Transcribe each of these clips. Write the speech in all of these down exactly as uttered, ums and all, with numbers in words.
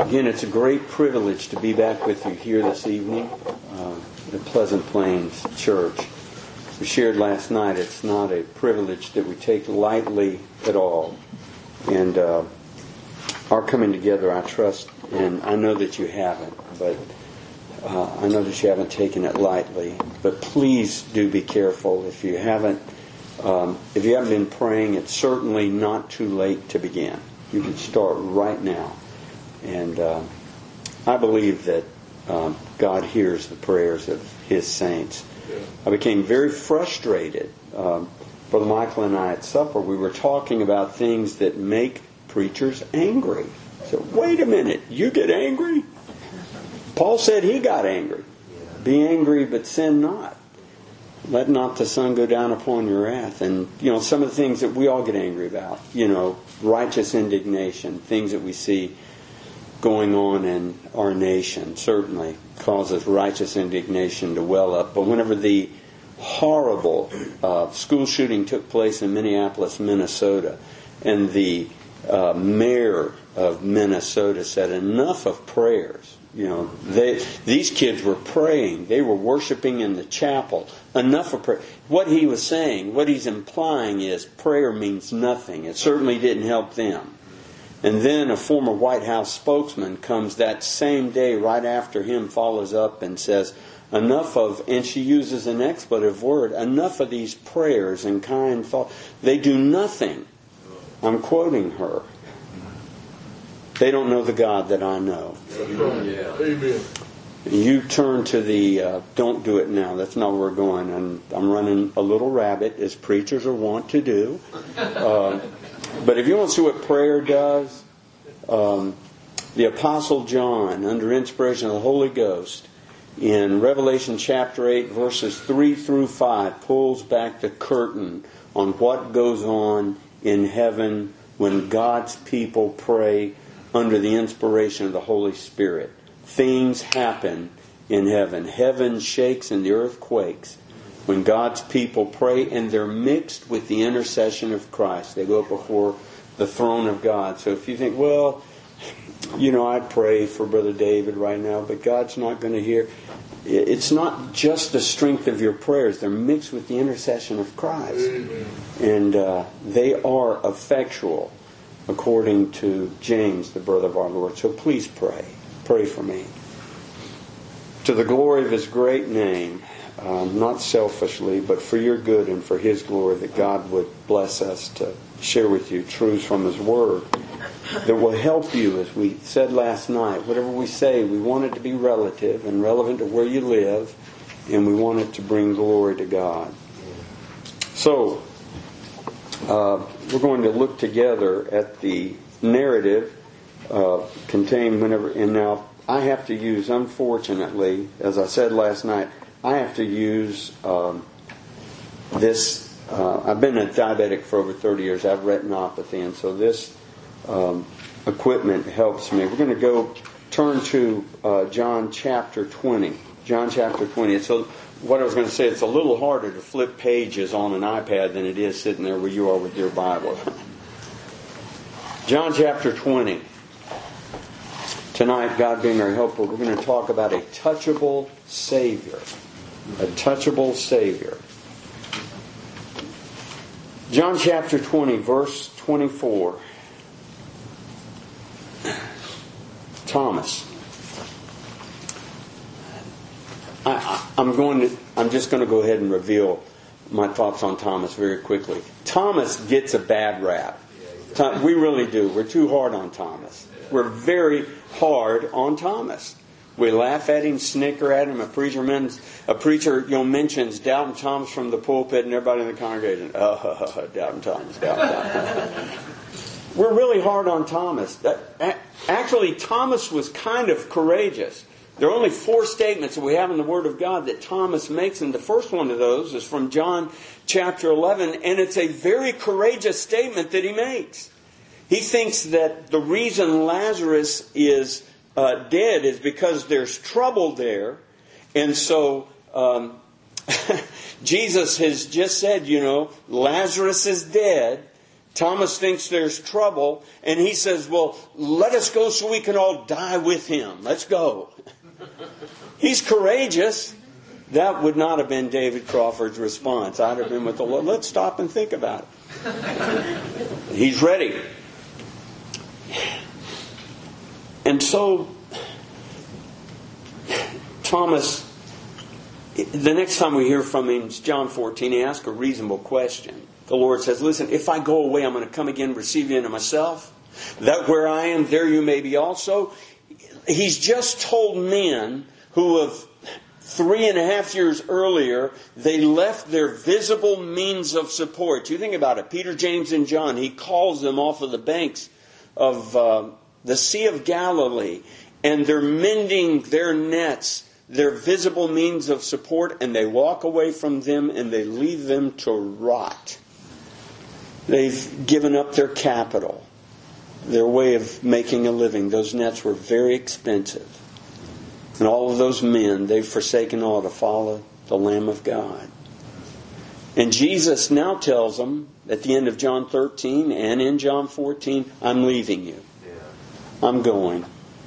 Again, it's a great privilege to be back with you here this evening uh, at Pleasant Plains Church. We shared last night, it's not a privilege that we take lightly at all. And uh, our coming together, I trust, and I know that you haven't, but uh, I know that you haven't taken it lightly. But please do be careful. If you haven't, um, if you haven't been praying, it's certainly not too late to begin. You can start right now. And uh, I believe that um, God hears the prayers of His saints. Yeah. I became very frustrated. Um, Brother Michael and I at supper, we were talking about things that make preachers angry. So, wait a minute, you get angry? Paul said he got angry. Yeah. Be angry, but sin not. Let not the sun go down upon your wrath. And, you know, some of the things that we all get angry about, you know, righteous indignation, things that we see going on in our nation certainly causes righteous indignation to well up. But whenever the horrible uh, school shooting took place in Minneapolis, Minnesota, and the uh, mayor of Minnesota said, enough of prayers. You know, they these kids were praying. They were worshiping in the chapel. Enough of prayer. What he was saying, what he's implying is prayer means nothing. It certainly didn't help them. And then a former White House spokesman comes that same day, right after him, follows up and says, enough of, and she uses an expletive word, enough of these prayers and kind thoughts. They do nothing. I'm quoting her. They don't know the God that I know. Yeah. Amen. You turn to the, uh, don't do it now. That's not where we're going. And I'm running a little rabbit, as preachers are wont to do. Uh, But if you want to see what prayer does, um, the Apostle John, under inspiration of the Holy Ghost, in Revelation chapter eight, verses three through five, pulls back the curtain on what goes on in heaven when God's people pray under the inspiration of the Holy Spirit. Things happen in heaven. Heaven shakes and the earth quakes when God's people pray, and they're mixed with the intercession of Christ. They go up before the throne of God. So if you think, well, you know, I'd pray for Brother David right now, but God's not going to hear. It's not just the strength of your prayers. They're mixed with the intercession of Christ. Amen. And uh, they are effectual, according to James, the brother of our Lord. So please pray. Pray for me. To the glory of His great name, Um, not selfishly, but for your good and for His glory, that God would bless us to share with you truths from His Word that will help you, as we said last night. Whatever we say, we want it to be relative and relevant to where you live, and we want it to bring glory to God. So, uh, we're going to look together at the narrative uh, contained whenever, and now I have to use, unfortunately, as I said last night, I have to use um, this. Uh, I've been a diabetic for over thirty years. I have retinopathy, and so this um, equipment helps me. We're going to go turn to uh, John chapter twenty. John chapter twenty. It's a, what I was going to say. It's a little harder to flip pages on an iPad than it is sitting there where you are with your Bible. John chapter twenty. Tonight, God being our helper, we're going to talk about a touchable Savior. A touchable Savior. John chapter twenty, verse twenty-four. Thomas. I, I, I'm going to. I'm just going to go ahead and reveal my thoughts on Thomas very quickly. Thomas gets a bad rap. We really do. We're too hard on Thomas. We're very hard on Thomas. We laugh at him, snicker at him. A preacher, men's, a preacher you know, mentions Doubting Thomas from the pulpit, and everybody in the congregation, oh, Doubting Thomas, Doubting Thomas. We're really hard on Thomas. Actually, Thomas was kind of courageous. There are only four statements that we have in the Word of God that Thomas makes, and the first one of those is from John chapter eleven, and it's a very courageous statement that he makes. He thinks that the reason Lazarus is uh, dead is because there's trouble there. And so um, Jesus has just said, you know, Lazarus is dead. Thomas thinks there's trouble, and he says, well, let us go so we can all die with him. Let's go. He's courageous. That would not have been David Crawford's response. I'd have been with the Lord. Let's stop and think about it. He's ready. And so, Thomas, the next time we hear from him is John fourteen. He asks a reasonable question. The Lord says, listen, if I go away, I'm going to come again and receive you into myself. That where I am, there you may be also. He's just told men who have three and a half years earlier, they left their visible means of support. You think about it. Peter, James, and John, he calls them off of the banks of uh, the Sea of Galilee. And they're mending their nets, their visible means of support, and they walk away from them and they leave them to rot. They've given up their capital, their way of making a living. Those nets were very expensive. And all of those men, they've forsaken all to follow the Lamb of God. And Jesus now tells them at the end of John thirteen and in John fourteen, I'm leaving you. I'm going.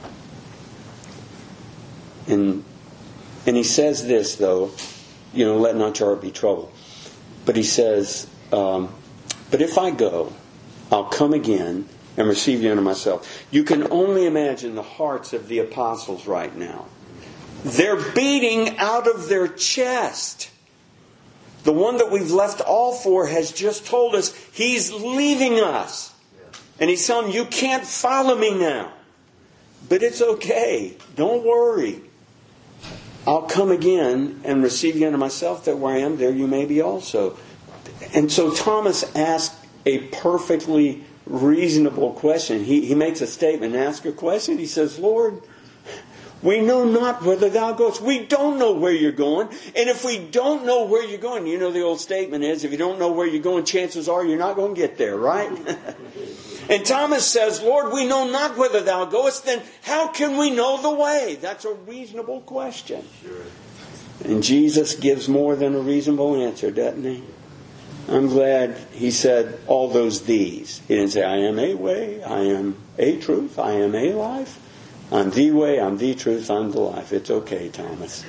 And and he says this, though, you know, let not your heart be troubled. But he says, um, but if I go, I'll come again and receive you unto myself. You can only imagine the hearts of the apostles right now. They're beating out of their chest. The one that we've left all for has just told us he's leaving us. And he's telling them, you can't follow me now. But it's okay. Don't worry. I'll come again and receive you unto myself, that where I am, there you may be also. And so Thomas asked a perfectly reasonable question. He, he makes a statement and asks a question. He says, Lord, we know not whither thou goest. We don't know where you're going. And if we don't know where you're going, you know the old statement is, if you don't know where you're going, chances are you're not going to get there, right? And Thomas says, Lord, we know not whither thou goest, then how can we know the way? That's a reasonable question. Sure. And Jesus gives more than a reasonable answer, doesn't he? I'm glad he said all those these. He didn't say, I am a way, I am a truth, I am a life. I'm the way, I'm the truth, I'm the life. It's okay, Thomas.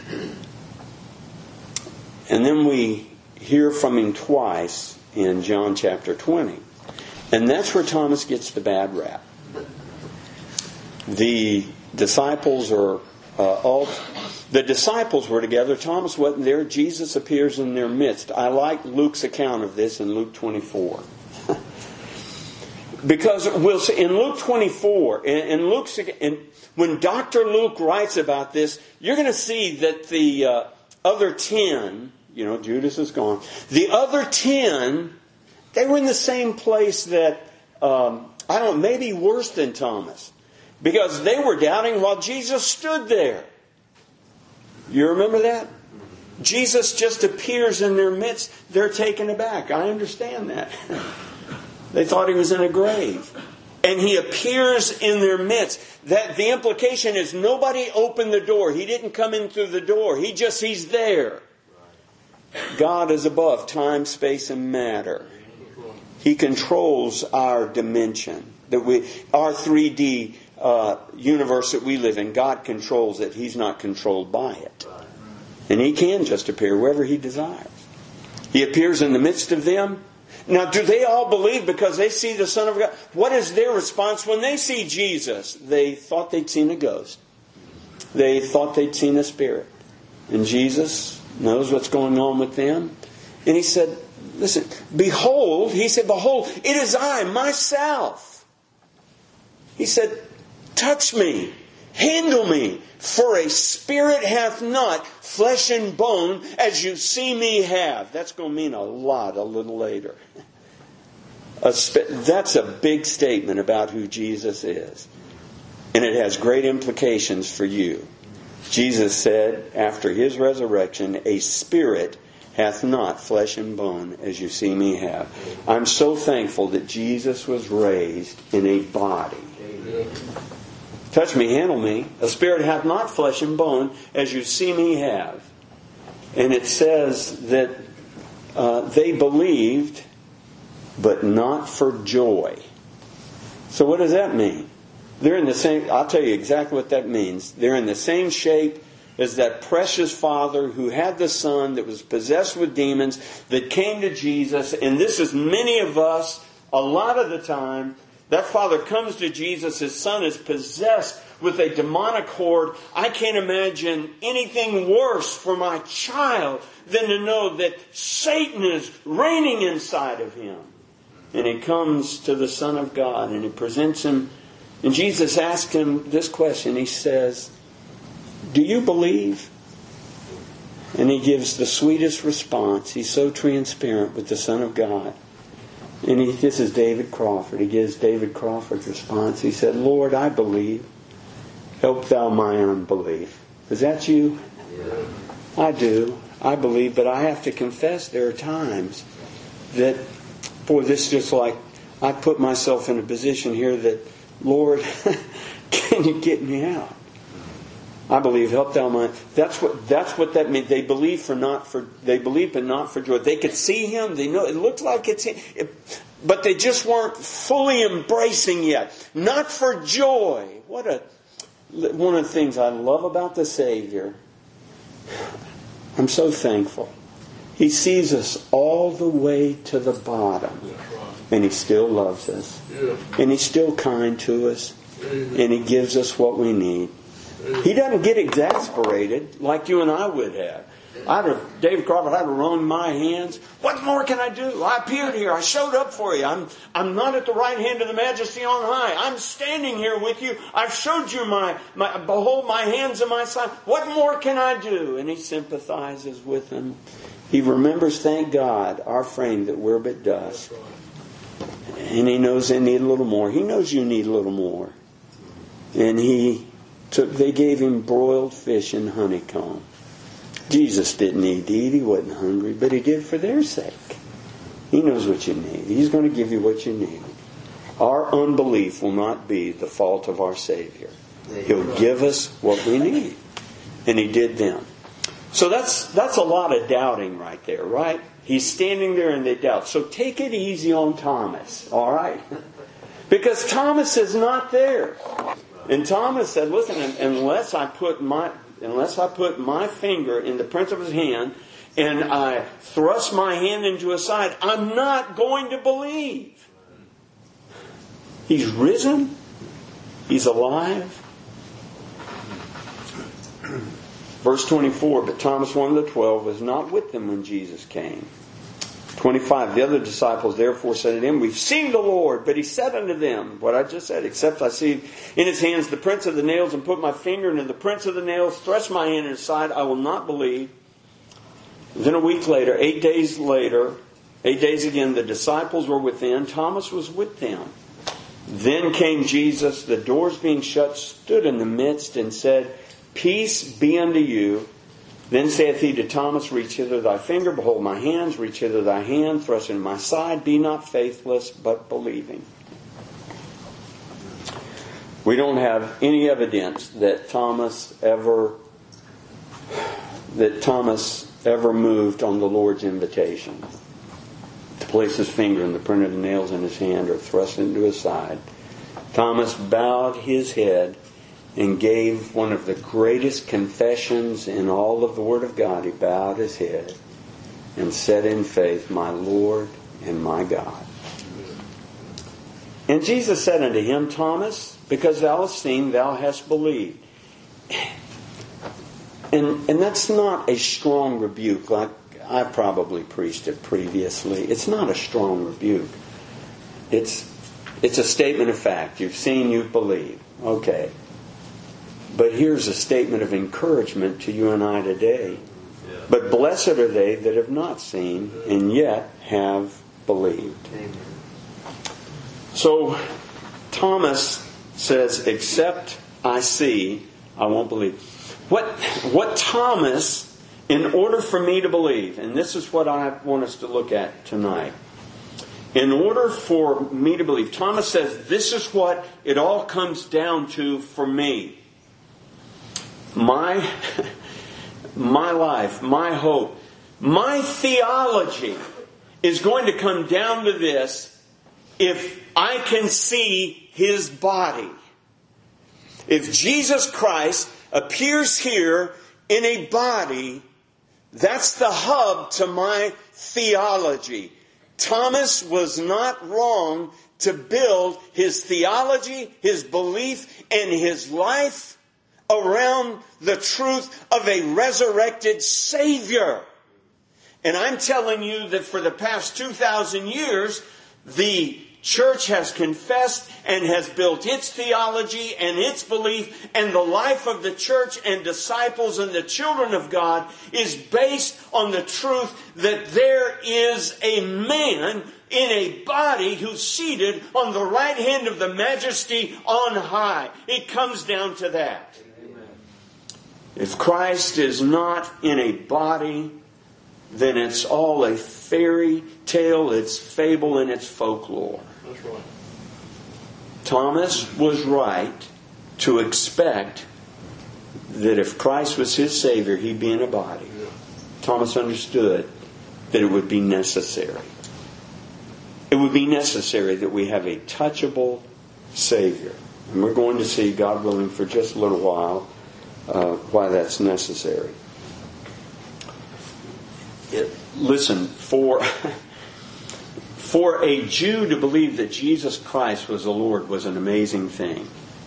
And then we hear from him twice in John chapter twenty. And that's where Thomas gets the bad rap. The disciples are uh, all... The disciples were together. Thomas wasn't there. Jesus appears in their midst. I like Luke's account of this in Luke twenty-four. Because we'll see, in Luke twenty-four, in, in Luke's, in, when Doctor Luke writes about this, you're going to see that the uh, other ten, you know, Judas is gone. The other ten, they were in the same place that, um, I don't know, maybe worse than Thomas. Because they were doubting while Jesus stood there. You remember that? Jesus just appears in their midst. They're taken aback. I understand that. They thought he was in a grave. And he appears in their midst. That the implication is nobody opened the door. He didn't come in through the door. He just, he's there. God is above time, space, and matter. He controls our dimension. That we, our three D uh, universe that we live in, God controls it. He's not controlled by it. And He can just appear wherever He desires. He appears in the midst of them. Now, do they all believe because they see the Son of God? What is their response when they see Jesus? They thought they'd seen a ghost. They thought they'd seen a spirit. And Jesus knows what's going on with them. And He said, listen, behold, He said, behold, it is I, myself. He said, touch me, handle me, for a spirit hath not flesh and bone as you see me have. That's going to mean a lot a little later. A sp- that's a big statement about who Jesus is. And it has great implications for you. Jesus said, after His resurrection, a spirit hath not flesh and bone as you see me have. I'm so thankful that Jesus was raised in a body. Amen. Touch me, handle me. A spirit hath not flesh and bone as you see me have. And it says that uh, they believed but not for joy. So what does that mean? They're in the same, I'll tell you exactly what that means. They're in the same shape as that precious father who had the son that was possessed with demons that came to Jesus. And this is many of us, a lot of the time. That father comes to Jesus. His son is possessed with a demonic horde. I can't imagine anything worse for my child than to know that Satan is reigning inside of him. And he comes to the Son of God and he presents him. And Jesus asks him this question. He says, do you believe? And he gives the sweetest response. He's so transparent with the Son of God. And he, this is David Crawford. He gives David Crawford's response. He said, Lord, I believe. Help thou my unbelief. Is that you? Yeah. I do. I believe, but I have to confess there are times that, boy, this is just like, I put myself in a position here that, Lord, can you get me out? I believe, help thou my. That's what that's what that means. They believe for not for they believe but not for joy. They could see him. They know it looked like it's him, it, but they just weren't fully embracing yet. Not for joy. What a one of the things I love about the Savior. I'm so thankful. He sees us all the way to the bottom. And He still loves us. And He's still kind to us. And He gives us what we need. He doesn't get exasperated like you and I would have. I'd have, David Crawford, I'd have wrung my hands. What more can I do? I appeared here. I showed up for you. I'm, I'm not at the right hand of the Majesty on high. I'm standing here with you. I've showed you my, my, behold my hands and my side. What more can I do? And He sympathizes with them. He remembers, thank God, our frame that we're but dust. And He knows they need a little more. He knows you need a little more. And He took, they gave Him broiled fish and honeycomb. Jesus didn't need to eat. He wasn't hungry, but He did for their sake. He knows what you need. He's going to give you what you need. Our unbelief will not be the fault of our Savior. He'll give us what we need. And He did then. So that's that's a lot of doubting right there, right? He's standing there and they doubt. So take it easy on Thomas, all right? Because Thomas is not there. And Thomas said, listen, unless I put my unless I put my finger in the print of His hand and I thrust my hand into His side, I'm not going to believe. He's risen. He's alive. Verse twenty-four, but Thomas, one of the twelve, was not with them when Jesus came. twenty-five, the other disciples therefore said to Him, we've seen the Lord. But He said unto them, what I just said, except I see in His hands the prints of the nails, and put my finger into the prints of the nails, thrust my hand in His side, I will not believe. Then a week later, eight days later, eight days again, the disciples were within. Thomas was with them. Then came Jesus, the doors being shut, stood in the midst, and said, peace be unto you. Then saith He to Thomas, reach hither thy finger, behold my hands, reach hither thy hand, thrust into my side, be not faithless, but believing. We don't have any evidence that Thomas ever that Thomas ever moved on the Lord's invitation to place his finger in the print of the nails in his hand or thrust it into his side. Thomas bowed his head and gave one of the greatest confessions in all of the Word of God. He bowed his head and said in faith, my Lord and my God. And Jesus said unto him, Thomas, because thou hast seen, thou hast believed. And, and that's not a strong rebuke like I probably preached it previously. It's not a strong rebuke. It's, it's a statement of fact. You've seen, you've believed. Okay. But here's a statement of encouragement to you and I today. Yeah. But blessed are they that have not seen and yet have believed. Amen. So Thomas says, except I see, I won't believe. What, what Thomas, in order for me to believe, and this is what I want us to look at tonight. In order for me to believe, Thomas says, this is what it all comes down to for me. My, my life, my hope, my theology is going to come down to this: if I can see His body. If Jesus Christ appears here in a body, that's the hub to my theology. Thomas was not wrong to build his theology, his belief, and his life around the truth of a resurrected Savior. And I'm telling you that for the past two thousand years, the church has confessed and has built its theology and its belief, and the life of the church and disciples and the children of God is based on the truth that there is a man in a body who's seated on the right hand of the Majesty on high. It comes down to that. Amen. If Christ is not in a body, then it's all a fairy tale, it's fable, and it's folklore. That's right. Thomas was right to expect that if Christ was his Savior, He'd be in a body. Yeah. Thomas understood that it would be necessary. It would be necessary that we have a touchable Savior. And we're going to see, God willing, for just a little while, uh, why that's necessary. It, listen, for... For a Jew to believe that Jesus Christ was the Lord was an amazing thing.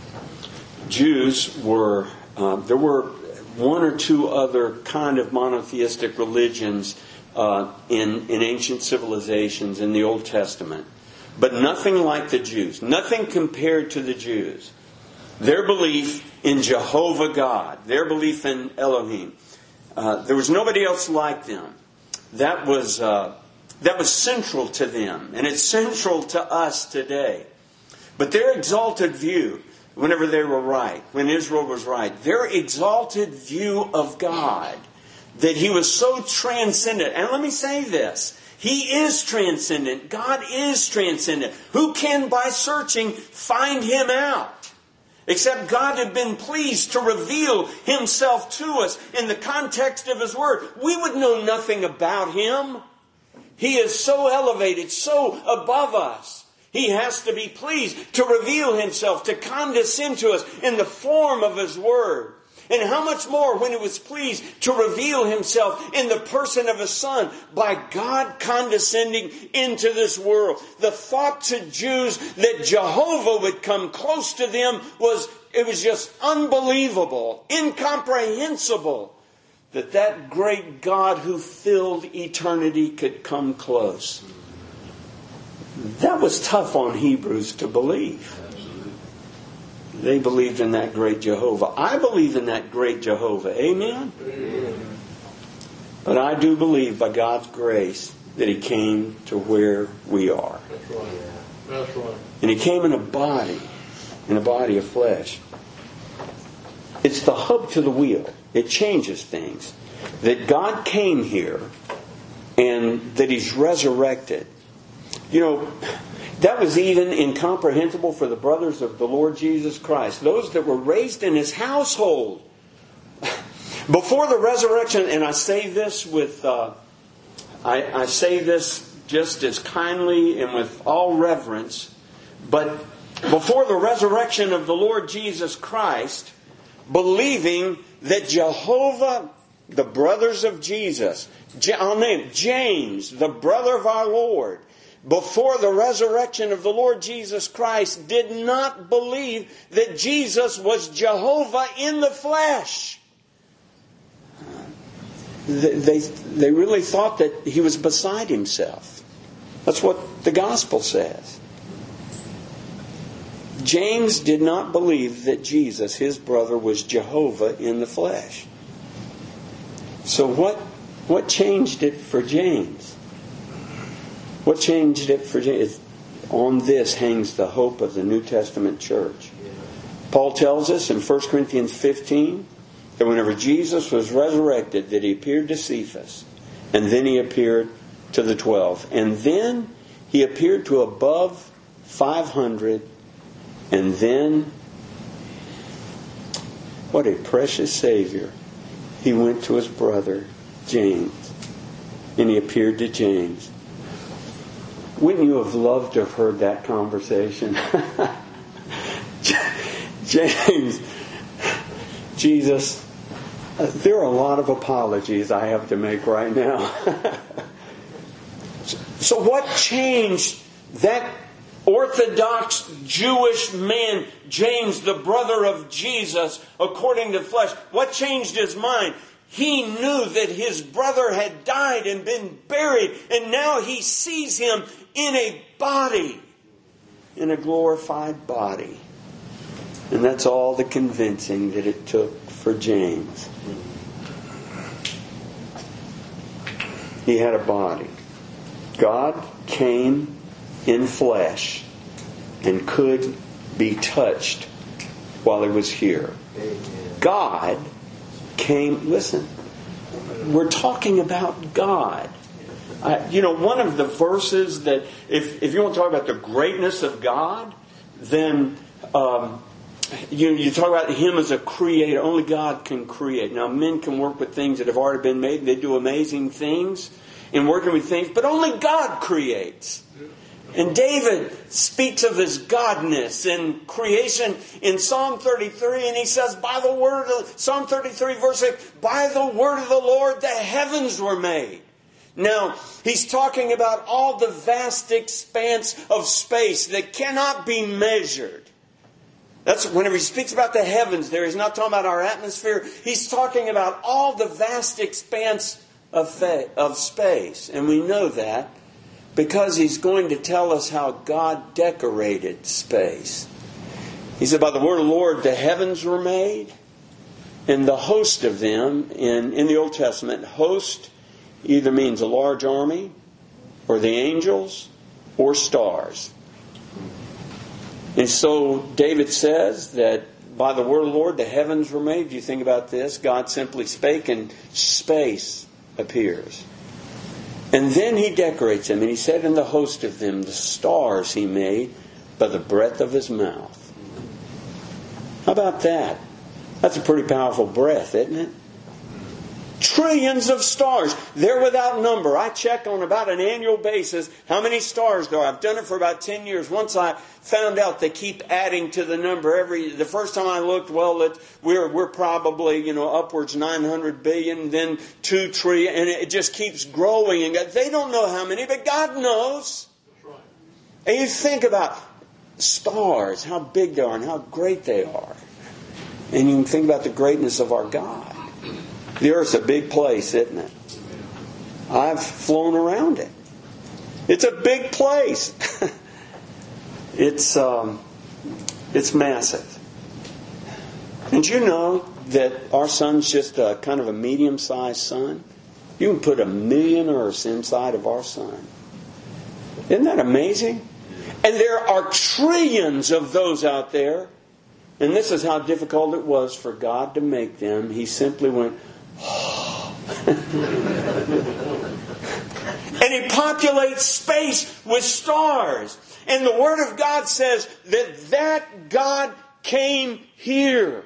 Jews were, uh, there were one or two other kind of monotheistic religions uh, in, in ancient civilizations in the Old Testament. But nothing like the Jews. Nothing compared to the Jews. Their belief in Jehovah God. Their belief in Elohim. Uh, there was nobody else like them. That was... Uh, That was central to them, and it's central to us today. But their exalted view, whenever they were right, when Israel was right, their exalted view of God, that He was so transcendent. And let me say this, He is transcendent. God is transcendent. Who can, by searching, find Him out? Except God had been pleased to reveal Himself to us in the context of His Word. We would know nothing about Him. He is so elevated, so above us. He has to be pleased to reveal Himself, to condescend to us in the form of His Word. And how much more when He was pleased to reveal Himself in the person of His Son by God condescending into this world. The thought to Jews that Jehovah would come close to them was, it was just unbelievable, incomprehensible. That that great God who filled eternity could come close. That was tough on Hebrews to believe. They believed in that great Jehovah. I believe in that great Jehovah. Amen? Amen. But I do believe by God's grace that He came to where we are. That's right. That's right. And He came in a body, in a body of flesh. It's the hub to the wheel. It changes things. That God came here and that He's resurrected. You know, that was even incomprehensible for the brothers of the Lord Jesus Christ. Those that were raised in His household. Before the resurrection, and I say this with, uh, I, I say this just as kindly and with all reverence, but before the resurrection of the Lord Jesus Christ, believing that Jehovah, the brothers of Jesus, I'll name James, the brother of our Lord, before the resurrection of the Lord Jesus Christ, did not believe that Jesus was Jehovah in the flesh. They, they, they really thought that He was beside Himself. That's what the gospel says. James did not believe that Jesus, his brother, was Jehovah in the flesh. So what, what changed it for James? What changed it for James? On this hangs the hope of the New Testament church. Paul tells us in First Corinthians fifteen that whenever Jesus was resurrected, that He appeared to Cephas, and then He appeared to the twelve, and then He appeared to above five hundred. And then, what a precious Savior. He went to his brother, James. And He appeared to James. Wouldn't you have loved to have heard that conversation? James, Jesus, uh, there are a lot of apologies I have to make right now. So what changed that Orthodox Jewish man, James, the brother of Jesus, according to flesh? What changed his mind? He knew that his brother had died and been buried, and now he sees him in a body, in a glorified body. And that's all the convincing that it took for James. He had a body. God came in flesh and could be touched while he was here. God came, listen, we're talking about God. Uh, you know, one of the verses that, if, if you want to talk about the greatness of God, then um, you, you talk about Him as a creator. Only God can create. Now, men can work with things that have already been made, and they do amazing things in working with things, but only God creates. And David speaks of His godness and creation in Psalm thirty-three, and he says, by the word of, Psalm thirty-three verse six, by the word of the Lord the heavens were made. Now, he's talking about all the vast expanse of space that cannot be measured. That's whenever he speaks about the heavens there, he's not talking about our atmosphere. He's talking about all the vast expanse of, fa- of space. And we know that because he's going to tell us how God decorated space. He said, by the word of the Lord the heavens were made, and the host of them, in, in the Old Testament, host either means a large army, or the angels, or stars. And so David says that by the word of the Lord the heavens were made. Do you think about this? God simply spake and space appears. And then He decorates them. And He said, in the host of them, the stars He made by the breath of His mouth. How about that? That's a pretty powerful breath, isn't it? Trillions of stars. They're without number. I check on about an annual basis how many stars there are. I've done it for about ten years. Once I found out they keep adding to the number every. The first time I looked, well, it, we're we're probably you know upwards nine hundred billion, then two trillion, and it just keeps growing. And they don't know how many, but God knows. That's right. And you think about stars, how big they are, and how great they are, and you can think about the greatness of our God. The Earth's a big place, isn't it? I've flown around it. It's a big place. it's um, it's massive. And you know that our sun's just a kind of a medium-sized sun? You can put a million Earths inside of our sun. Isn't that amazing? And there are trillions of those out there. And this is how difficult it was for God to make them. He simply went, and He populates space with stars. And the Word of God says that that God came here.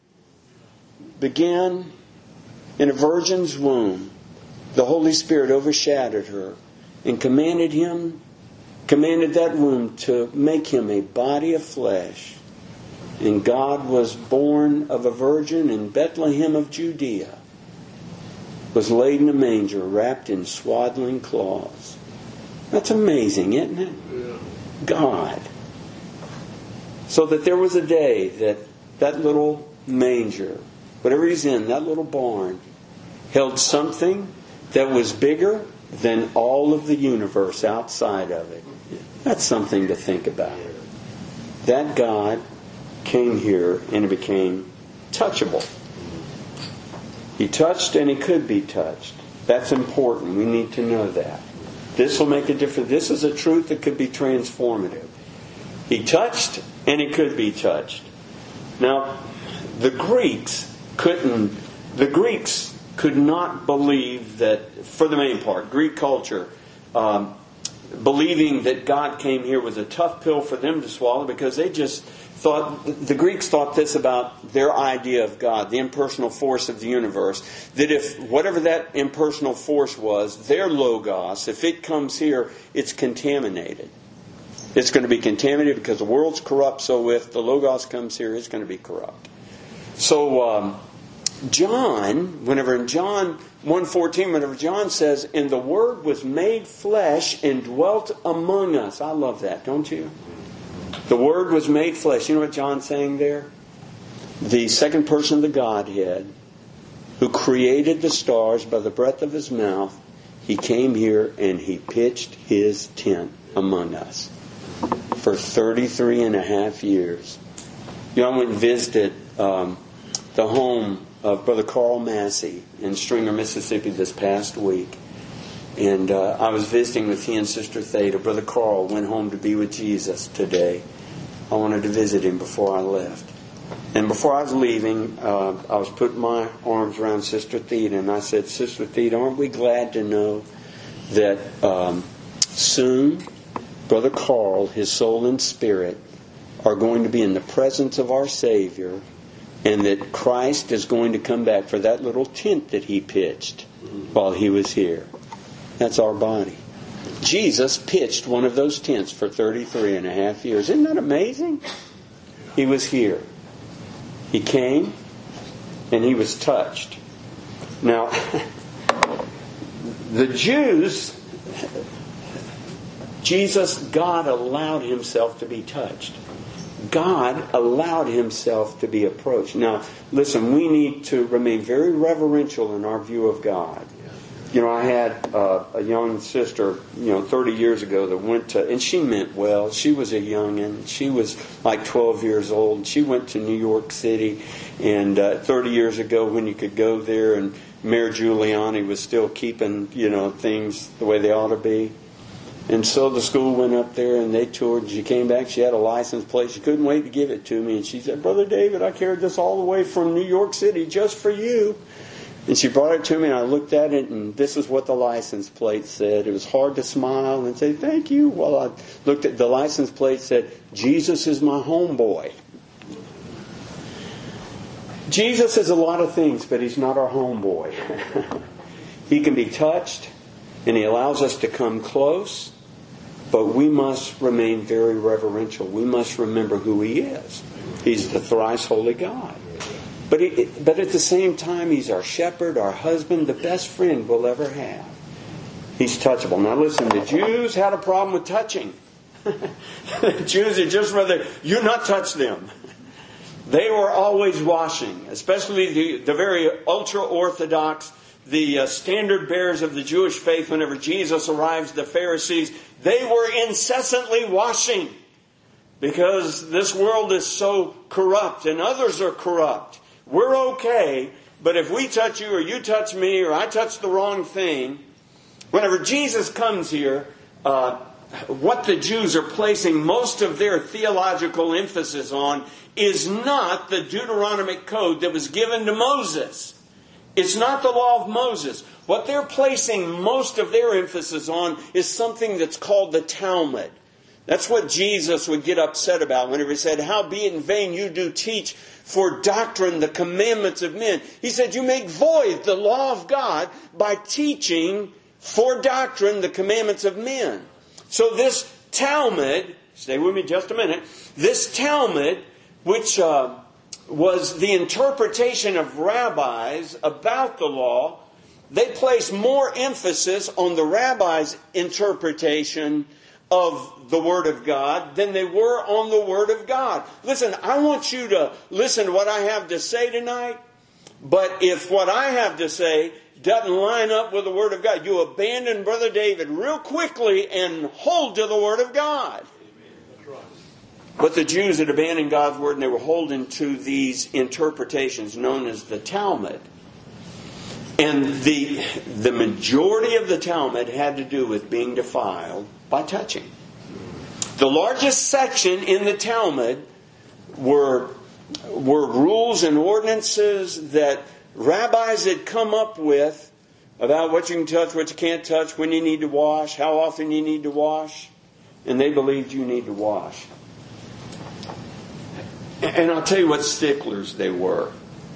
Began in a virgin's womb. The Holy Spirit overshadowed her and commanded him, commanded that womb to make him a body of flesh. And God was born of a virgin in Bethlehem of Judea. Was laid in a manger, wrapped in swaddling cloths. That's amazing, isn't it? Yeah. God. So that there was a day that that little manger, whatever he's in, that little barn, held something that was bigger than all of the universe outside of it. That's something to think about. That God came here and it became touchable. He touched and He could be touched. That's important. We need to know that. This will make a difference. This is a truth that could be transformative. He touched and He could be touched. Now, the Greeks couldn't, the Greeks could not believe that, for the main part, Greek culture, um, believing that God came here was a tough pill for them to swallow because they just thought, the Greeks thought this about their idea of God, the impersonal force of the universe, that if whatever that impersonal force was, their logos, if it comes here, it's contaminated. It's going to be contaminated because the world's corrupt, so if the logos comes here, it's going to be corrupt. So um, John, whenever in John one fourteen, whenever John says, and the Word was made flesh and dwelt among us. I love that, don't you? The Word was made flesh. You know what John's saying there? The second person of the Godhead, who created the stars by the breath of His mouth, He came here and He pitched His tent among us for thirty-three and a half years. You know, I went and visited um, the home of Brother Carl Massey in Stringer, Mississippi this past week. And uh, I was visiting with he and Sister Theta. Brother Carl went home to be with Jesus today. I wanted to visit him before I left. And before I was leaving, uh, I was putting my arms around Sister Theta, and I said, Sister Theta, aren't we glad to know that um, soon Brother Carl, his soul and spirit, are going to be in the presence of our Savior, and that Christ is going to come back for that little tent that He pitched while He was here. That's our body. Jesus pitched one of those tents for thirty-three and a half years. Isn't that amazing? He was here. He came and He was touched. Now, the Jews, Jesus, God allowed Himself to be touched. God allowed Himself to be approached. Now, listen, we need to remain very reverential in our view of God. You know, I had uh, a young sister, you know, thirty years ago that went to, and she meant well. She was a youngin'. She was like twelve years old. She went to New York City, and uh, thirty years ago when you could go there, and Mayor Giuliani was still keeping, you know, things the way they ought to be. And so the school went up there and they toured. And she came back. She had a license plate. She couldn't wait to give it to me. And she said, Brother David, I carried this all the way from New York City just for you. And she brought it to me and I looked at it and this is what the license plate said. It was hard to smile and say, thank you. Well, I looked at the license plate, said, Jesus is my homeboy. Jesus is a lot of things, but He's not our homeboy. He can be touched and He allows us to come close. But we must remain very reverential. We must remember who He is. He's the thrice holy God. But he, but at the same time, He's our shepherd, our husband, the best friend we'll ever have. He's touchable. Now listen, the Jews had a problem with touching. The Jews would just rather you not touch them. They were always washing, especially the, the very ultra-Orthodox, the uh, standard bearers of the Jewish faith. Whenever Jesus arrives, the Pharisees, they were incessantly washing because this world is so corrupt and others are corrupt. We're okay, but if we touch you or you touch me or I touch the wrong thing, whenever Jesus comes here, uh, what the Jews are placing most of their theological emphasis on is not the Deuteronomic code that was given to Moses. It's not the law of Moses. What they're placing most of their emphasis on is something that's called the Talmud. That's what Jesus would get upset about whenever He said, howbeit in vain you do teach for doctrine the commandments of men. He said, you make void the law of God by teaching for doctrine the commandments of men. So this Talmud, stay with me just a minute, this Talmud, which uh, was the interpretation of rabbis about the law, they placed more emphasis on the rabbis' interpretation of the Word of God than they were on the Word of God. Listen, I want you to listen to what I have to say tonight, but if what I have to say doesn't line up with the Word of God, you abandon Brother David real quickly and hold to the Word of God. That's right. But the Jews had abandoned God's Word and they were holding to these interpretations known as the Talmud. And the, the majority of the Talmud had to do with being defiled by touching. The largest section in the Talmud were, were rules and ordinances that rabbis had come up with about what you can touch, what you can't touch, when you need to wash, how often you need to wash. And they believed you need to wash. And I'll tell you what sticklers they were.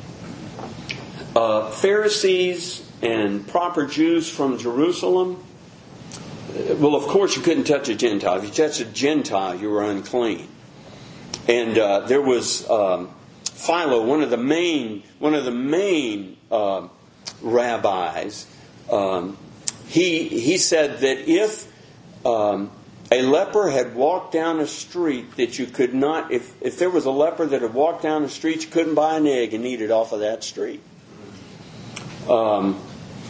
Uh, Pharisees and proper Jews from Jerusalem. Well, of course, you couldn't touch a Gentile. If you touched a Gentile, you were unclean. And uh, there was um, Philo, one of the main, one of the main uh, rabbis. Um, he he said that if um, a leper had walked down a street, that you could not, if if there was a leper that had walked down the street, you couldn't buy an egg and eat it off of that street. Um,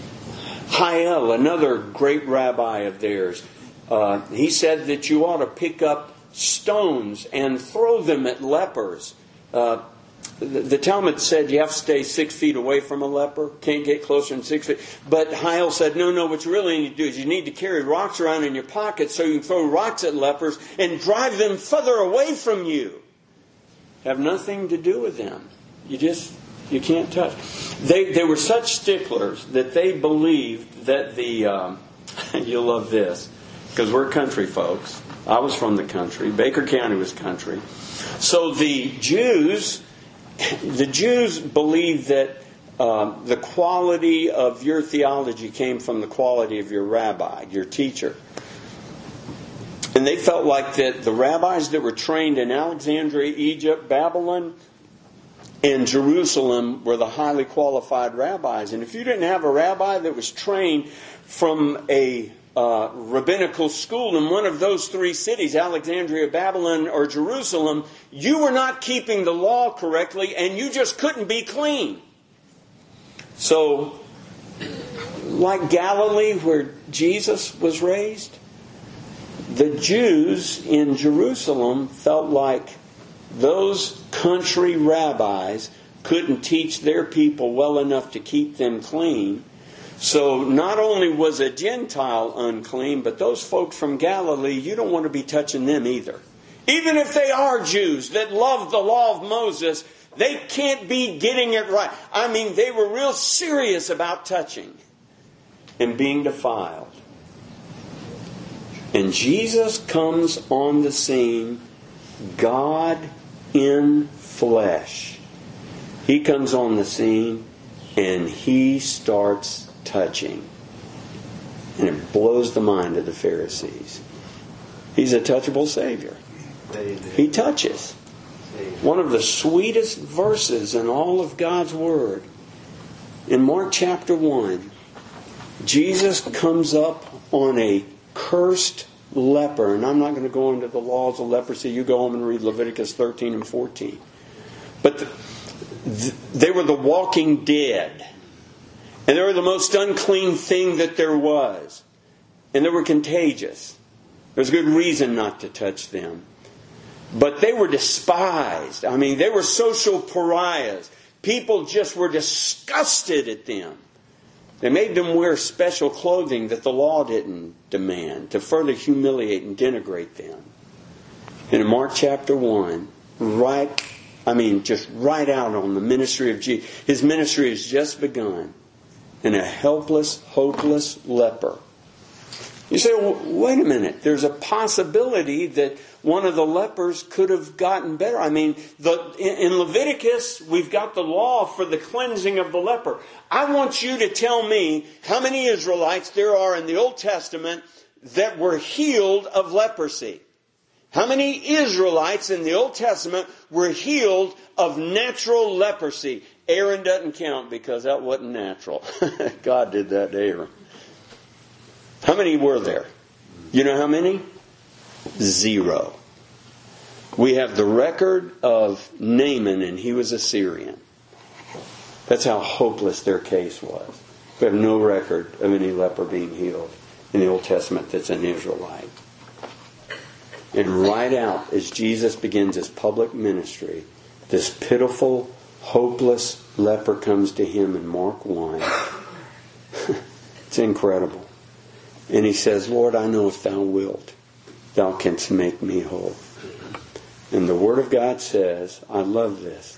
Hiel, another great rabbi of theirs, uh, he said that you ought to pick up stones and throw them at lepers. Uh, the, the Talmud said you have to stay six feet away from a leper, can't get closer than six feet. But Hiel said, no, no, what you really need to do is you need to carry rocks around in your pocket so you can throw rocks at lepers and drive them further away from you. Have nothing to do with them. You just... You can't touch. They they were such sticklers that they believed that the... Um, you'll love this, because we're country folks. I was from the country. Baker County was country. So the Jews, the Jews believed that um, the quality of your theology came from the quality of your rabbi, your teacher. And they felt like that the rabbis that were trained in Alexandria, Egypt, Babylon, and Jerusalem were the highly qualified rabbis. And if you didn't have a rabbi that was trained from a uh, rabbinical school in one of those three cities, Alexandria, Babylon, or Jerusalem, you were not keeping the law correctly, and you just couldn't be clean. So, like Galilee, where Jesus was raised, the Jews in Jerusalem felt like those country rabbis couldn't teach their people well enough to keep them clean. So not only was a Gentile unclean, but those folks from Galilee, you don't want to be touching them either. Even if they are Jews that love the law of Moses, they can't be getting it right. I mean, they were real serious about touching and being defiled. And Jesus comes on the scene, God in flesh. He comes on the scene and He starts touching. And it blows the mind of the Pharisees. He's a touchable Savior. He touches. One of the sweetest verses in all of God's Word. In Mark chapter one, Jesus comes up on a cursed leper, and I'm not going to go into the laws of leprosy. You go home and read Leviticus thirteen and fourteen. But the, the, they were the walking dead, and they were the most unclean thing that there was, and they were contagious. There's good reason not to touch them, but they were despised. I mean, they were social pariahs. People just were disgusted at them. They made them wear special clothing that the law didn't demand to further humiliate and denigrate them. And in Mark chapter one, right, I mean, just right out on the ministry of Jesus. His ministry has just begun. And a helpless, hopeless leper. You say, well, wait a minute. There's a possibility that one of the lepers could have gotten better. I mean, the, in Leviticus, we've got the law for the cleansing of the leper. I want you to tell me how many Israelites there are in the Old Testament that were healed of leprosy. How many Israelites in the Old Testament were healed of natural leprosy? Aaron doesn't count because that wasn't natural. God did that to Aaron. How many were there? You know how many? Zero. We have the record of Naaman, and he was a Syrian. That's how hopeless their case was. We have no record of any leper being healed in the Old Testament that's an Israelite. And right out as Jesus begins his public ministry, this pitiful, hopeless leper comes to him in Mark one. It's incredible. And he says, Lord, I know if thou wilt, thou canst make me whole. And the Word of God says, I love this.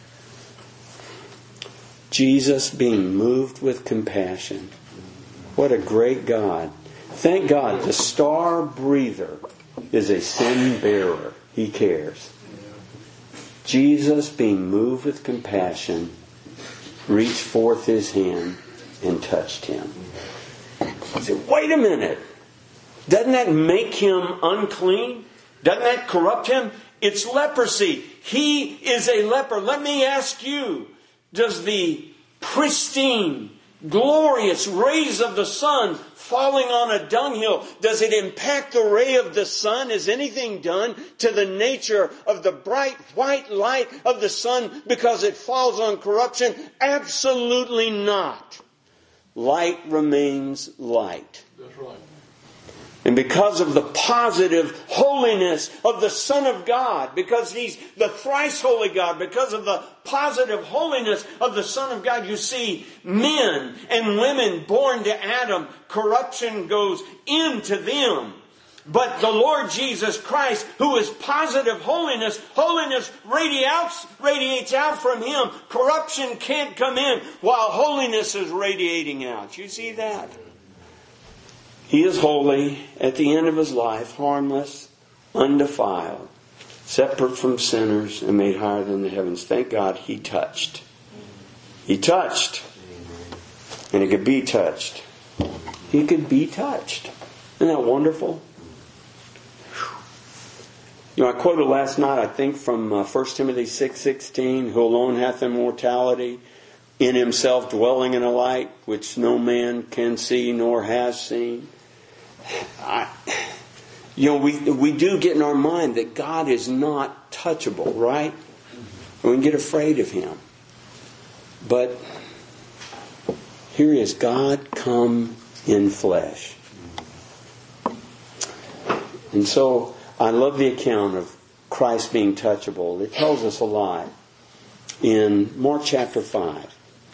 Jesus being moved with compassion. What a great God. Thank God the star breather is a sin bearer. He cares. Jesus, being moved with compassion, reached forth his hand and touched him. He said, wait a minute. Doesn't that make him unclean? Doesn't that corrupt him? It's leprosy. He is a leper. Let me ask you, does the pristine, glorious rays of the sun falling on a dunghill, does it impact the ray of the sun? Is anything done to the nature of the bright white light of the sun because it falls on corruption? Absolutely not. Light remains light. That's right. And because of the positive holiness of the Son of God, because He's the thrice holy God, because of the positive holiness of the Son of God, you see men and women born to Adam, corruption goes into them. But the Lord Jesus Christ, who is positive holiness, holiness radiates, radiates out from Him. Corruption can't come in while holiness is radiating out. You see that? He is holy at the end of His life, harmless, undefiled, separate from sinners, and made higher than the heavens. Thank God He touched. He touched. And He could be touched. He could be touched. Isn't that wonderful? You know, I quoted last night, I think, from uh, First Timothy six sixteen, who alone hath immortality, in Himself dwelling in a light which no man can see nor has seen. I, you know, we we do get in our mind that God is not touchable, right? We can get afraid of Him. But here He is, God come in flesh. And so I love the account of Christ being touchable. It tells us a lot in Mark chapter five.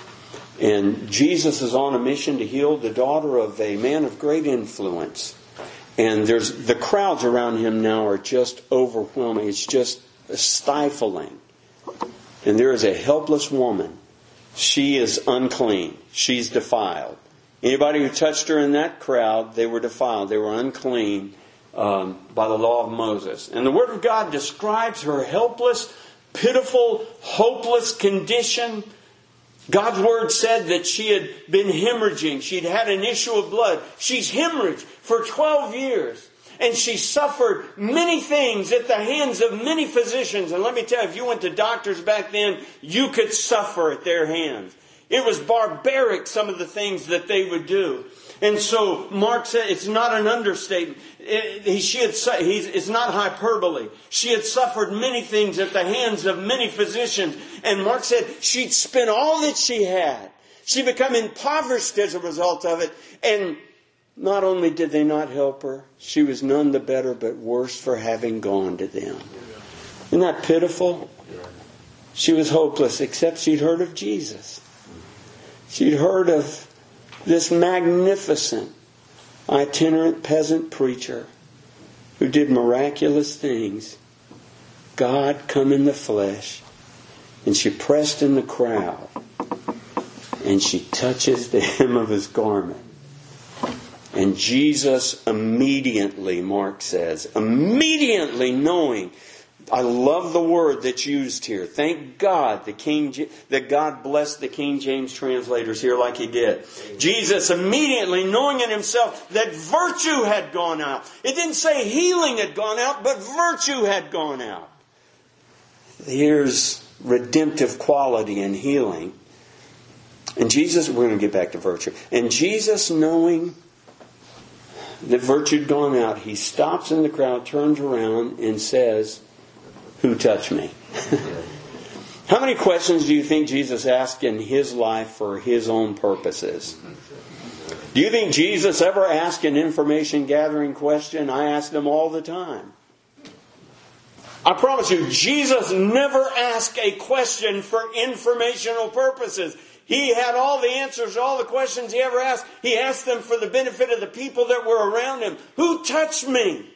And Jesus is on a mission to heal the daughter of a man of great influence. And there's the crowds around Him now are just overwhelming. It's just stifling. And there is a helpless woman. She is unclean. She's defiled. Anybody who touched her in that crowd, they were defiled. They were unclean um, by the law of Moses. And the Word of God describes her helpless, pitiful, hopeless condition. God's Word said that she had been hemorrhaging. She'd had an issue of blood. She's hemorrhaged for twelve years. And she suffered many things at the hands of many physicians. And let me tell you, if you went to doctors back then, you could suffer at their hands. It was barbaric, some of the things that they would do. And so Mark said it's not an understatement. It, he, she had, he's, it's not hyperbole. She had suffered many things at the hands of many physicians. And Mark said she'd spent all that she had. She'd become impoverished as a result of it. And not only did they not help her, she was none the better but worse for having gone to them. Isn't that pitiful? She was hopeless, except she'd heard of Jesus. She'd heard of this magnificent itinerant peasant preacher who did miraculous things. God come in the flesh. And she pressed in the crowd. And she touches the hem of His garment. And Jesus immediately, Mark says, immediately knowing, I love the word that's used here. Thank God the King that God blessed the King James translators here like He did. Jesus immediately knowing in Himself that virtue had gone out. It didn't say healing had gone out, but virtue had gone out. Here's redemptive quality in healing. And Jesus, we're going to get back to virtue. And Jesus knowing that virtue had gone out, He stops in the crowd, turns around and says, who touched me? How many questions do you think Jesus asked in His life for His own purposes? Do you think Jesus ever asked an information gathering question? I ask them all the time. I promise you, Jesus never asked a question for informational purposes. He had all the answers to all the questions He ever asked. He asked them for the benefit of the people that were around Him. Who touched me?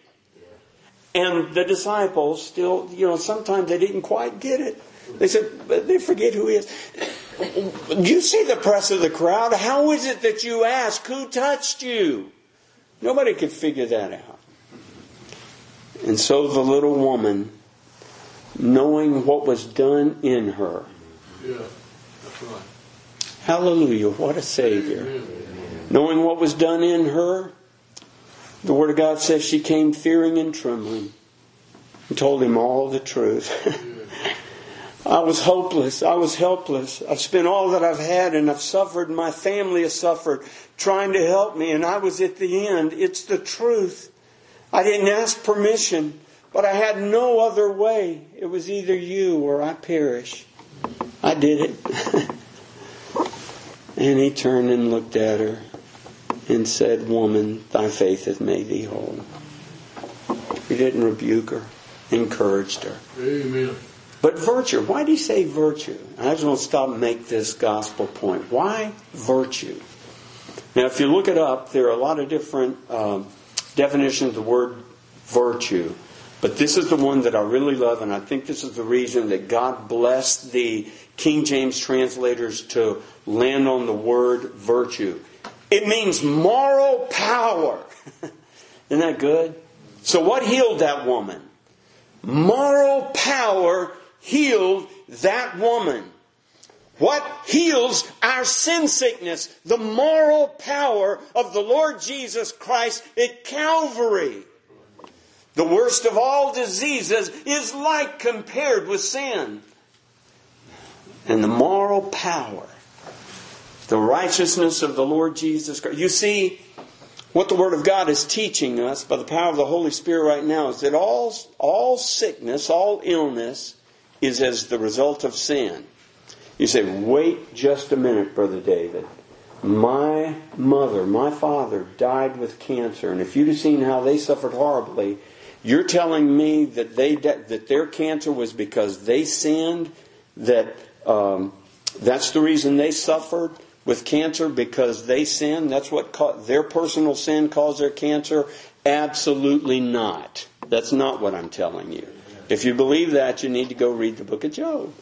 And the disciples still, you know, sometimes they didn't quite get it. They said, but they forget who He is. Do you see the press of the crowd? How is it that you ask, who touched you? Nobody could figure that out. And so the little woman knowing what was done in her. Yeah, that's right. Hallelujah, what a Savior. Amen. Knowing what was done in her, the Word of God says she came fearing and trembling and told him all the truth. I was hopeless. I was helpless. I've spent all that I've had and I've suffered. My family has suffered trying to help me, and I was at the end. It's the truth. I didn't ask permission, but I had no other way. It was either you or I perish. I did it. And he turned and looked at her and said, "Woman, thy faith hath made thee whole." He didn't rebuke her, encouraged her. Amen. But virtue, why do you say virtue? I just want to stop and make this gospel point. Why virtue? Now, if you look it up, there are a lot of different um, definitions of the word virtue. But this is the one that I really love, and I think this is the reason that God blessed the King James translators to land on the word virtue. It means moral power. Isn't that good? So what healed that woman? Moral power healed that woman. What heals our sin sickness? The moral power of the Lord Jesus Christ at Calvary. The worst of all diseases is like compared with sin. And the moral power, the righteousness of the Lord Jesus Christ. You see, what the Word of God is teaching us by the power of the Holy Spirit right now is that all, all sickness, all illness is as the result of sin. You say, wait just a minute, Brother David. My mother, my father died with cancer, and if you'd have seen how they suffered horribly, you're telling me that they that their cancer was because they sinned, that um, that's the reason they suffered with cancer, because they sinned? That's what ca- their personal sin caused their cancer? Absolutely not. That's not what I'm telling you. If you believe that, you need to go read the book of Job.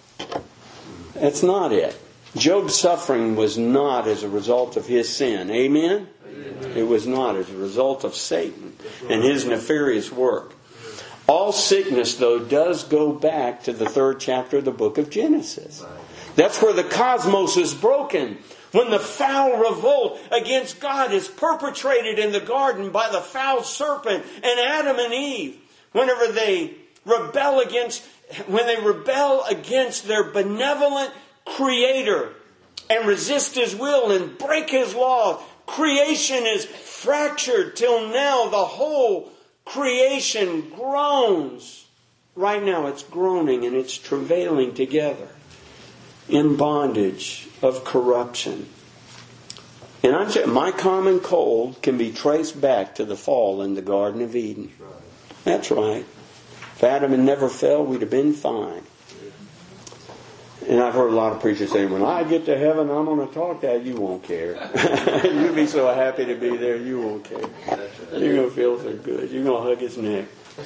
That's not it. Job's suffering was not as a result of his sin. Amen? Amen. It was not as a result of Satan and his nefarious work. All sickness, though, does go back to the third chapter of the book of Genesis. That's where the cosmos is broken. When the foul revolt against God is perpetrated in the garden by the foul serpent and Adam and Eve. Whenever they rebel against, when they rebel against their benevolent Creator and resist His will and break His law, creation is fractured till now. The whole creation groans. Right now it's groaning and it's travailing together in bondage of corruption. And I'm saying, my common cold can be traced back to the fall in the Garden of Eden. That's right. If Adam had never fell, we'd have been fine. And I've heard a lot of preachers saying, when I get to heaven, I'm going to talk that. You won't care. You'll be so happy to be there, you won't care. You're going to feel so good. You're going to hug his neck.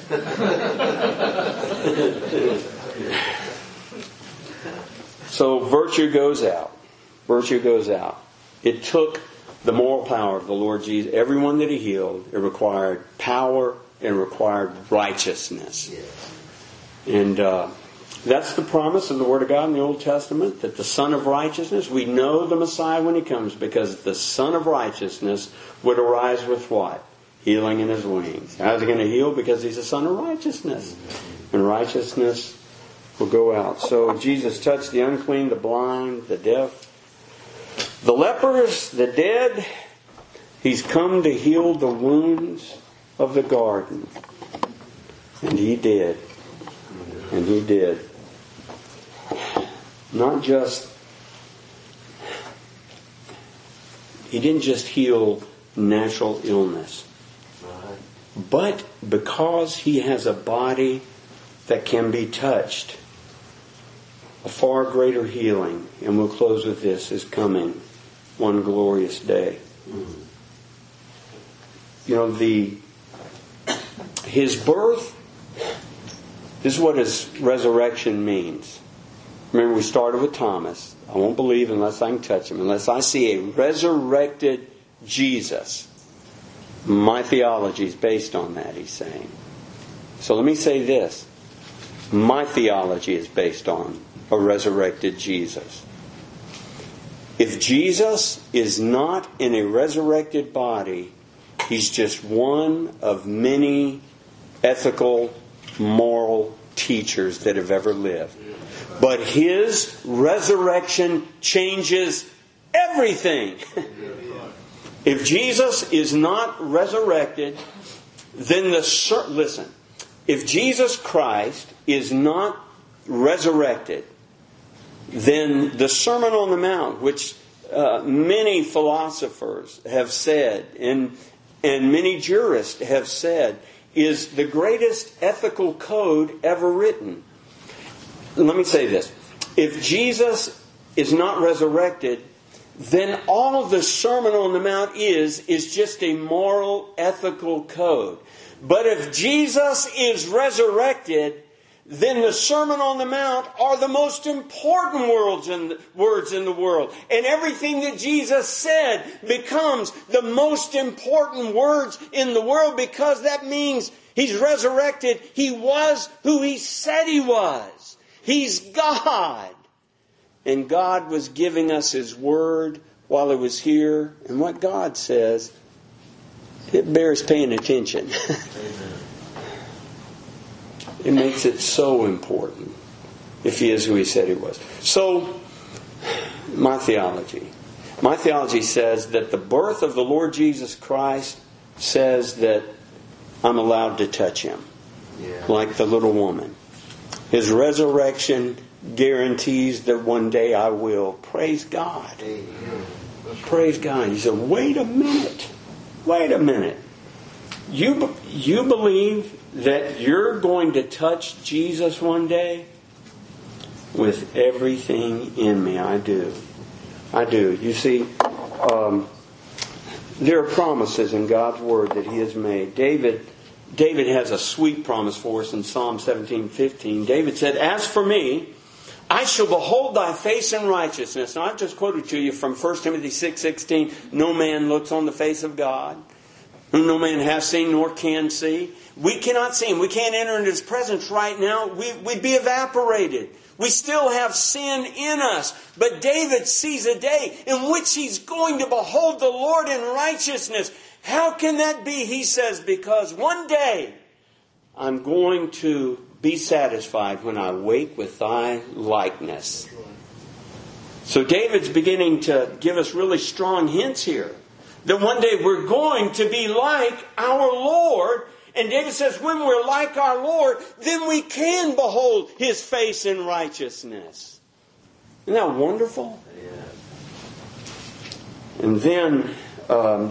So virtue goes out. Virtue goes out. It took the moral power of the Lord Jesus. Everyone that He healed, it required power and required righteousness. And uh, that's the promise of the Word of God in the Old Testament, that the Son of Righteousness, we know the Messiah when He comes, because the Son of Righteousness would arise with what? Healing in His wings. How's He going to heal? Because He's the Son of Righteousness. And righteousness will go out. So Jesus touched the unclean, the blind, the deaf, the lepers, the dead. He's come to heal the wounds of the garden. And He did. And He did. Not just, He didn't just heal natural illness. But because He has a body that can be touched, a far greater healing, and we'll close with this, is coming one glorious day. You know, the His birth, this is what His resurrection means. Remember, we started with Thomas. I won't believe unless I can touch Him, unless I see a resurrected Jesus. My theology is based on that, he's saying. So let me say this. My theology is based on a resurrected Jesus. If Jesus is not in a resurrected body, He's just one of many ethical, moral teachers that have ever lived. But His resurrection changes everything. If Jesus is not resurrected, then the... Listen, if Jesus Christ is not resurrected, then the Sermon on the Mount, which uh, many philosophers have said, and, and many jurists have said, is the greatest ethical code ever written. Let me say this. If Jesus is not resurrected, then all of the Sermon on the Mount is, is just a moral, ethical code. But if Jesus is resurrected, then the Sermon on the Mount are the most important words in the, words in the world. And everything that Jesus said becomes the most important words in the world, because that means He's resurrected. He was who He said He was. He's God. And God was giving us His Word while He was here. And what God says, it bears paying attention. It makes it so important if He is who He said He was. So, my theology. My theology says that the birth of the Lord Jesus Christ says that I'm allowed to touch Him. Yeah. Like the little woman. His resurrection guarantees that one day I will. Praise God. Amen. Praise God. You said, wait a minute. Wait a minute. You, you believe that you're going to touch Jesus one day? With everything in me, I do. I do. You see, um, there are promises in God's Word that He has made. David, David has a sweet promise for us in Psalm seventeen fifteen. David said, as for me, I shall behold Thy face in righteousness. Now, I've just quoted to you from First Timothy six sixteen. No man looks on the face of God, whom no man has seen nor can see. We cannot see Him. We can't enter into His presence right now. We, we'd be evaporated. We still have sin in us. But David sees a day in which he's going to behold the Lord in righteousness. How can that be? He says, because one day I'm going to be satisfied when I wake with Thy likeness. So David's beginning to give us really strong hints here. That one day we're going to be like our Lord. And David says, when we're like our Lord, then we can behold His face in righteousness. Isn't that wonderful? Yeah. And then um,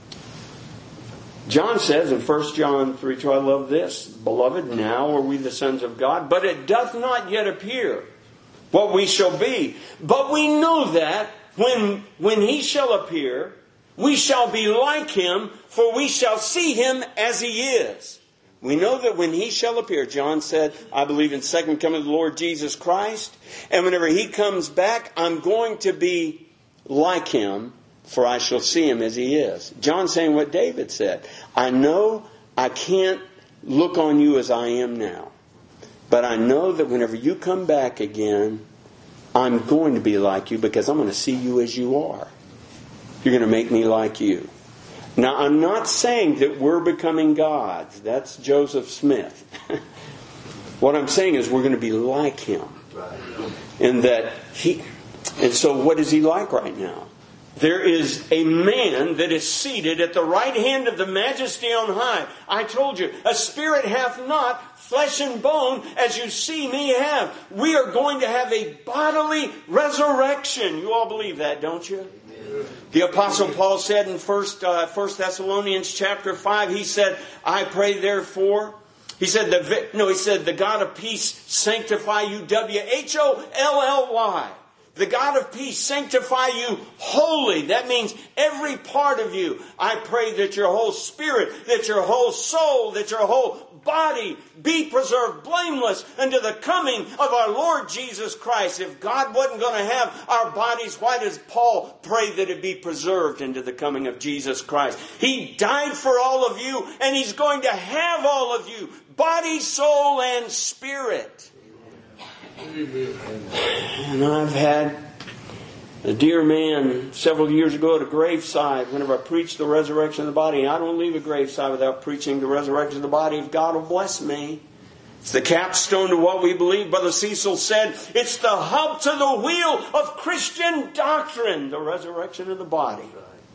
John says in First John three two, I love this. Beloved, now are we the sons of God, but it doth not yet appear what we shall be. But we know that when, when He shall appear, we shall be like Him, for we shall see Him as He is. We know that when He shall appear, John said, I believe in second coming of the Lord Jesus Christ. And whenever He comes back, I'm going to be like Him, for I shall see Him as He is. John's saying what David said. I know I can't look on you as I am now. But I know that whenever you come back again, I'm going to be like you, because I'm going to see you as you are. You're going to make me like you. Now, I'm not saying that we're becoming gods. That's Joseph Smith. What I'm saying is we're going to be like Him. And that He... And so what is He like right now? There is a man that is seated at the right hand of the Majesty on high. I told you, a spirit hath not flesh and bone as you see me have. We are going to have a bodily resurrection. You all believe that, don't you? The Apostle Paul said in First uh, First Thessalonians chapter five, he said, I pray therefore, he said, the no, he said, the God of peace sanctify you, W H O L L Y. The God of peace sanctify you wholly. That means every part of you. I pray that your whole spirit, that your whole soul, that your whole body be preserved blameless unto the coming of our Lord Jesus Christ. If God wasn't going to have our bodies, why does Paul pray that it be preserved into the coming of Jesus Christ? He died for all of you, and He's going to have all of you, body, soul, and spirit. And I've had a dear man several years ago at a graveside, whenever I preached the resurrection of the body. I don't leave a graveside without preaching the resurrection of the body, if God will bless me. It's the capstone to what we believe. Brother Cecil said, it's the hub to the wheel of Christian doctrine, the resurrection of the body.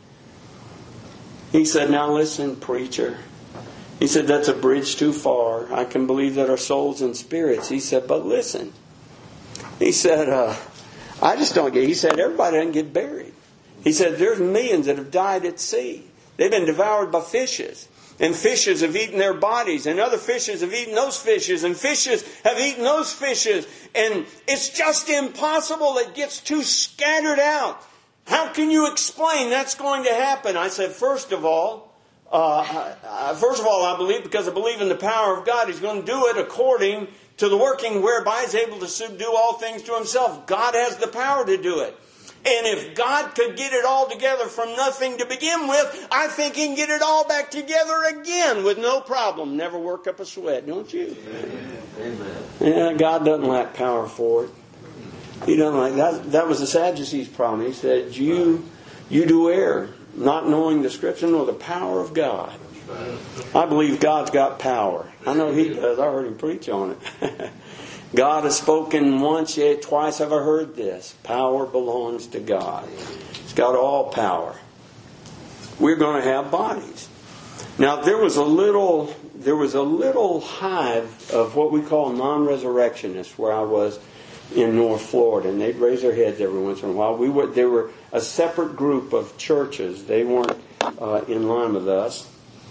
He said, now listen, preacher. He said, that's a bridge too far. I can believe that our souls and spirits. He said, but listen. He said, uh, I just don't get, he said, everybody doesn't get buried. He said, there's millions that have died at sea. They've been devoured by fishes. And fishes have eaten their bodies. And other fishes have eaten those fishes. And fishes have eaten those fishes. And it's just impossible. It gets too scattered out. How can you explain that's going to happen? I said, first of all, uh, uh, first of all, I believe, because I believe in the power of God, He's going to do it according to the working whereby He's able to subdue all things to Himself. God has the power to do it. And if God could get it all together from nothing to begin with, I think He can get it all back together again with no problem. Never work up a sweat, don't you? Amen. Yeah, God doesn't lack power for it. He doesn't like that. That was the Sadducees' problem. He said, "You, you do err, not knowing the Scripture nor the power of God." I believe God's got power. I know He does. I heard Him preach on it. God has spoken once, yet twice have I heard this. Power belongs to God. He's got all power. We're going to have bodies. Now there was a little, there was a little hive of what we call non-resurrectionists where I was in North Florida, and they'd raise their heads every once in a while. We were, they were a separate group of churches. They weren't uh, in line with us,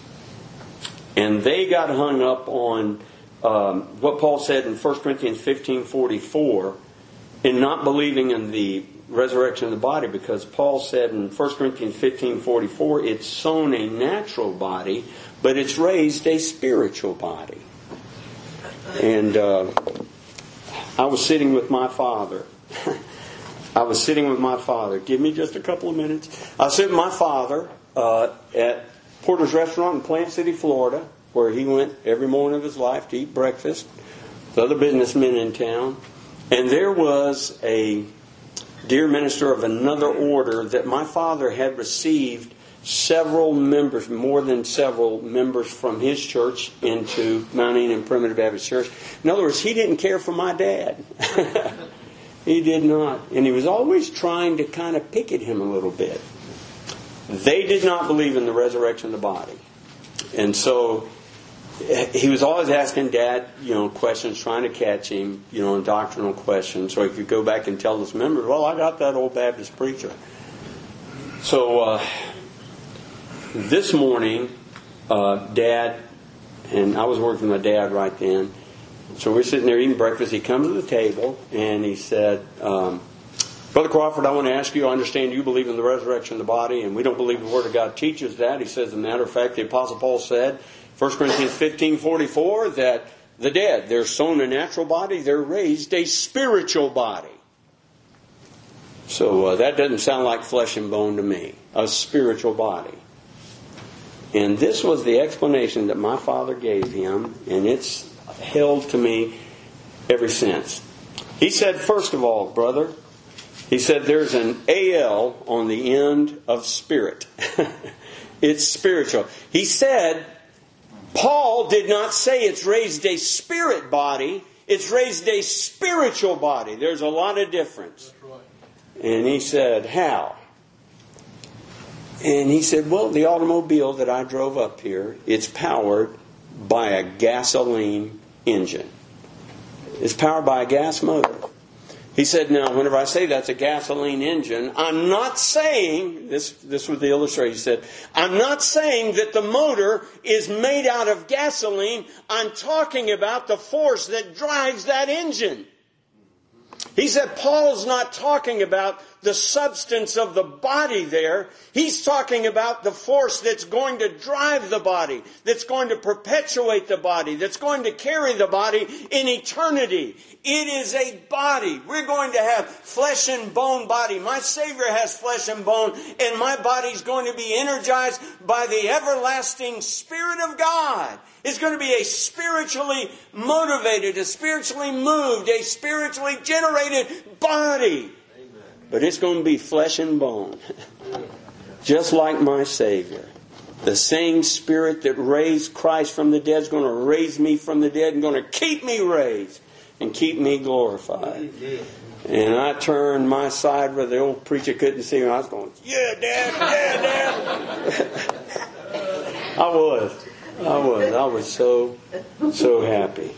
and they got hung up on Um, what Paul said in First Corinthians fifteen forty-four, in not believing in the resurrection of the body, because Paul said in First Corinthians fifteen forty-four, it's sown a natural body, but it's raised a spiritual body. And uh, I was sitting with my father. I was sitting with my father. Give me just a couple of minutes. I was sitting with my father uh, at Porter's Restaurant in Plant City, Florida, where he went every morning of his life to eat breakfast with other businessmen in town. And there was a dear minister of another order that my father had received several members, more than several members from his church into Mount Eden Primitive Baptist Church. In other words, he didn't care for my dad. He did not. And he was always trying to kind of pick at him a little bit. They did not believe in the resurrection of the body. And so he was always asking Dad, you know, questions, trying to catch him, you know, doctrinal questions, so he could go back and tell his members, well, I got that old Baptist preacher. So uh, this morning, uh, Dad, and I was working with my dad right then, so we're sitting there eating breakfast. He comes to the table and he said, um, Brother Crawford, I want to ask you, I understand you believe in the resurrection of the body, and we don't believe the Word of God teaches that. He says, as a matter of fact, the Apostle Paul said, First Corinthians fifteen forty-four, that the dead, they're sown a natural body, they're raised a spiritual body. So uh, that doesn't sound like flesh and bone to me. A spiritual body. And this was the explanation that my father gave him, and it's held to me ever since. He said, first of all, brother, he said there's an A L on the end of spirit. It's spiritual. He said, Paul did not say it's raised a spirit body. It's raised a spiritual body. There's a lot of difference. That's right. And he said, how? And he said, well, the automobile that I drove up here, it's powered by a gasoline engine. It's powered by a gas motor. He said, now, whenever I say that's a gasoline engine, I'm not saying, this this was the illustration, he said, I'm not saying that the motor is made out of gasoline. I'm talking about the force that drives that engine. He said Paul's not talking about the substance of the body there. He's talking about the force that's going to drive the body, that's going to perpetuate the body, that's going to carry the body in eternity. It is a body. We're going to have flesh and bone body. My Savior has flesh and bone, and my body's going to be energized by the everlasting Spirit of God. It's going to be a spiritually motivated, a spiritually moved, a spiritually generated body. Amen. But it's going to be flesh and bone. Just like my Savior. The same Spirit that raised Christ from the dead is going to raise me from the dead and going to keep me raised and keep me glorified. Amen. And I turned my side where the old preacher couldn't see me. I was going, yeah, Dad, yeah, Dad. I was. I was. I was so, so happy.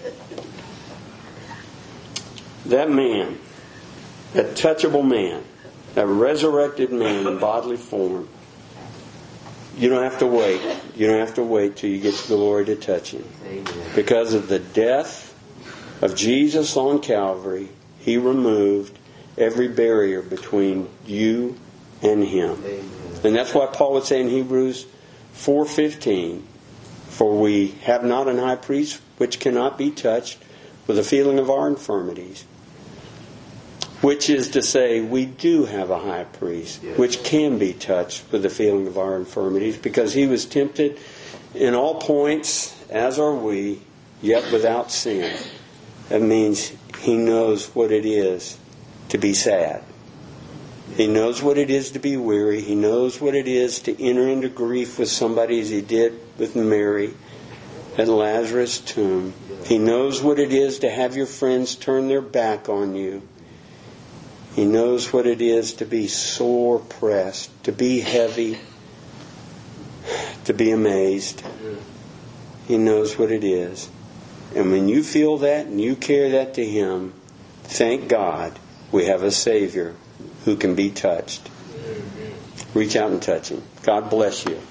That man, that touchable man, that resurrected man in bodily form, you don't have to wait. You don't have to wait till you get to glory to touch him. Amen. Because of the death of Jesus on Calvary, he removed every barrier between you and him. Amen. And that's why Paul would say in Hebrews four fifteen, for we have not an high priest which cannot be touched with the feeling of our infirmities. Which is to say, we do have a high priest which can be touched with the feeling of our infirmities, because he was tempted in all points, as are we, yet without sin. That means he knows what it is to be sad. He knows what it is to be weary. He knows what it is to enter into grief with somebody, as he did with Mary at Lazarus' tomb. He knows what it is to have your friends turn their back on you. He knows what it is to be sore pressed, to be heavy, to be amazed. He knows what it is. And when you feel that and you carry that to him, thank God we have a Savior who can be touched. Reach out and touch him. God bless you.